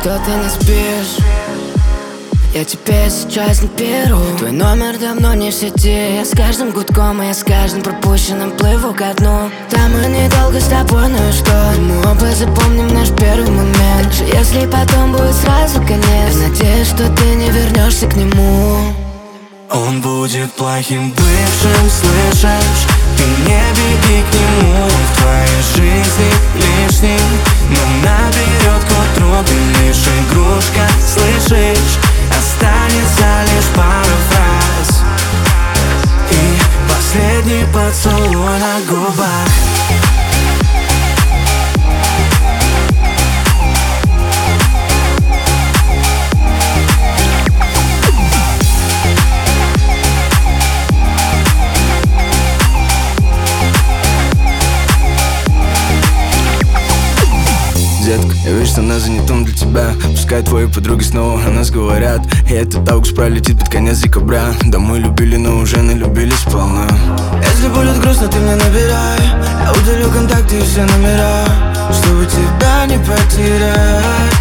что ты не спишь. Я тебе сейчас не беру. Твой номер давно не в сети. Я с каждым гудком, и я с каждым пропущенным плыву ко дну. Там мы недолго с тобой, ну и что? Мы оба запомним наш первый момент. Даже если потом будет сразу конец, я надеюсь, что ты не вернешься к нему. Он будет плохим бывшим, слышишь? Ты не беги к нему, в твоей жизни лишним. Но наберет к утру, ты лишь игрушка, слышишь? Останется лишь пара фраз и последний поцелуй на губах. Детка, я вижу, что она занятом для тебя. Пускай твои подруги снова о нас говорят, и этот август пролетит под конец декабря. Да мы любили, но уже налюбились сполна. Если будет грустно, ты мне набирай. Я удалю контакты и все номера, чтобы тебя не потерять.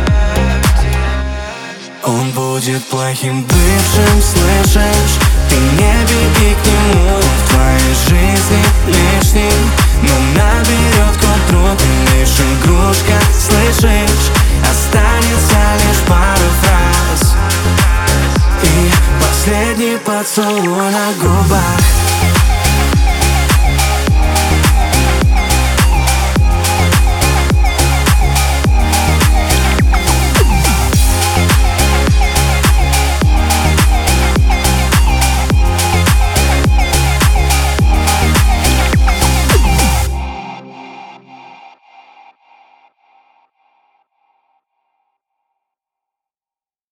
Он будет плохим бывшим, слышишь? Ты не беги к нему, в твоей жизни лишним. Но наберет к утру, ты лишь игрушка, слышишь? Останется лишь пара фраз и последний поцелуй на губах.